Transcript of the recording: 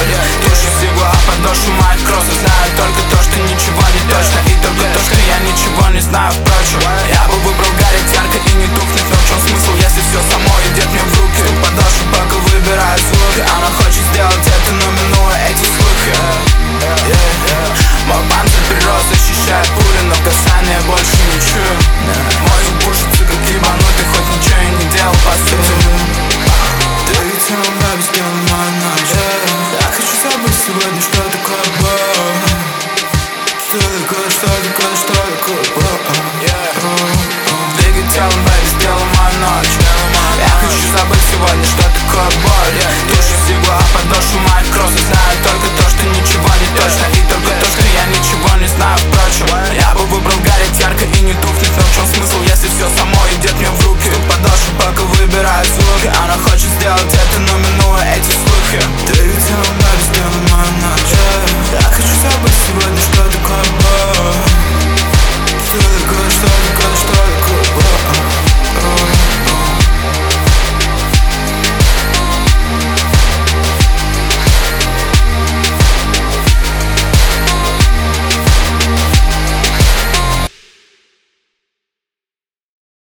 боль. Душу сигла, а подошву моих кроссов. Знаю только то, что ничего не точно, и только то, что я ничего не знаю, впрочем. Я бы выбрал гореть ярко и не тухнуть, но в чем смысл, если все само идет мне в руки? Стук подошву, пока выбираю звук. Она хочет сделать это, но минуя эти слухи. Мой панцирь прирост защищает пули, но касания больше не чую. Мозг пушится как ебанутый, хоть ничего и не делал по сути. Ты ведь иногда сделал мою ночь. Я хочу забыть сегодня, что такое боль. Что такое боль. Двигай телом, baby, сделай мою ночь. Я хочу забыть сегодня, что такое боль. Душу сигла, а подошву моих кроссов. Знаю только то, что ничего не точно, и только то, что я ничего не знаю.